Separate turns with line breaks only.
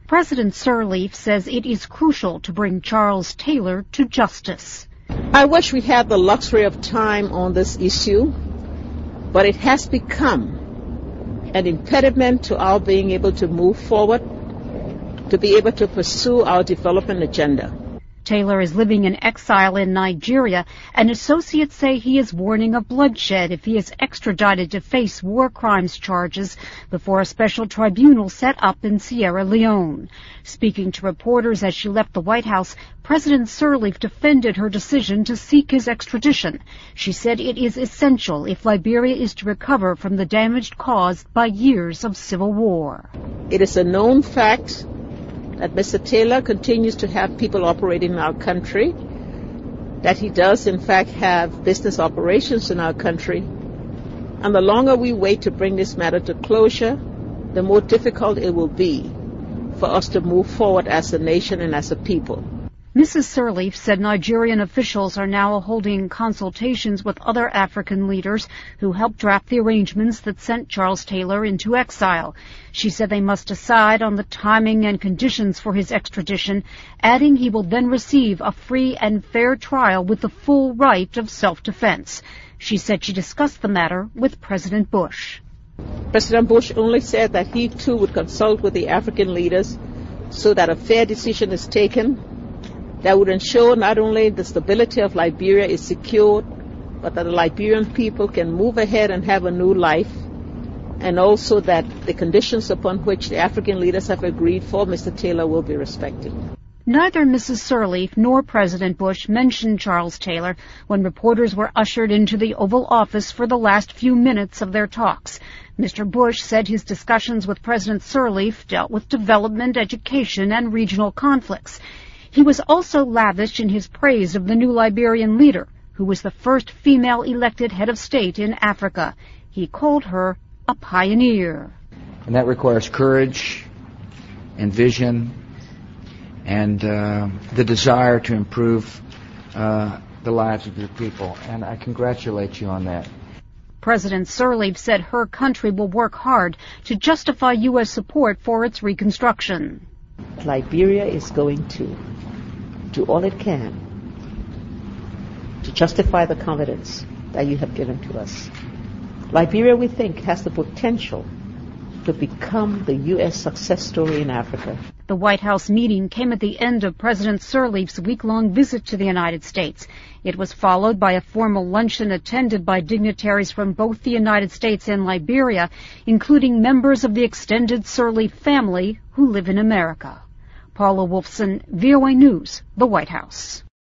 President Sirleaf says it is crucial to bring Charles Taylor to justice.
I wish we had the luxury of time on this issue, but it has become an impediment to our being able to move forward, to be able to pursue our development agenda.
Taylor is living in exile in Nigeria, and associates say he is warning of bloodshed if he is extradited to face war crimes charges before a special tribunal set up in Sierra Leone. Speaking to reporters as she left the White House, President Sirleaf defended her decision to seek his extradition. She said it is essential if Liberia is to recover from the damage caused by years of civil war.
It is a known fact that Mr. Taylor continues to have people operating in our country, that he does in fact have business operations in our country. And the longer we wait to bring this matter to closure, the more difficult it will be for us to move forward as a nation and as a people.
Mrs. Sirleaf said Nigerian officials are now holding consultations with other African leaders who helped draft the arrangements that sent Charles Taylor into exile. She said they must decide on the timing and conditions for his extradition, adding he will then receive a free and fair trial with the full right of self-defense. She said she discussed the matter with President Bush.
President Bush only said that he too would consult with the African leaders so that a fair decision is taken that would ensure not only the stability of Liberia is secured, but that the Liberian people can move ahead and have a new life, and also that the conditions upon which the African leaders have agreed for Mr. Taylor will be respected.
Neither Mrs. Sirleaf nor President Bush mentioned Charles Taylor when reporters were ushered into the Oval Office for the last few minutes of their talks. Mr. Bush said his discussions with President Sirleaf dealt with development, education, and regional conflicts. He was also lavish in his praise of the new Liberian leader, who was the first female elected head of state in Africa. He called her a pioneer.
And that requires courage and vision and the desire to improve the lives of your people. And I congratulate you on that.
President Sirleaf said her country will work hard to justify U.S. support for its reconstruction.
Liberia is going to do all it can to justify the confidence that you have given to us. Liberia, we think, has the potential to become the U.S. success story in Africa.
The White House meeting came at the end of President Sirleaf's week-long visit to the United States. It was followed by a formal luncheon attended by dignitaries from both the United States and Liberia, including members of the extended Sirleaf family who live in America. Paula Wolfson, VOA News, the White House.